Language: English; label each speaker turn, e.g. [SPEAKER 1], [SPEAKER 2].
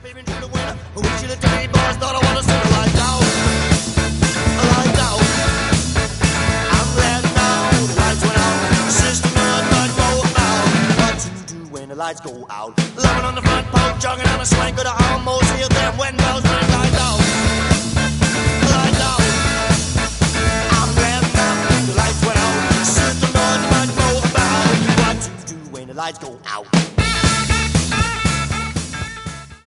[SPEAKER 1] peeping through the window. Wish you the dirty boys thought I wanna see the lights out. Lights out. I'm glad now the lights went out. Sister Mud doesn't know about what to do when the lights go out. Loving on the front porch, jogging on a swank, could I almost hear them when bells ring. Lights out. Lights out. I'm glad now the lights went out. Sister Mud doesn't know about what to do when the lights go out.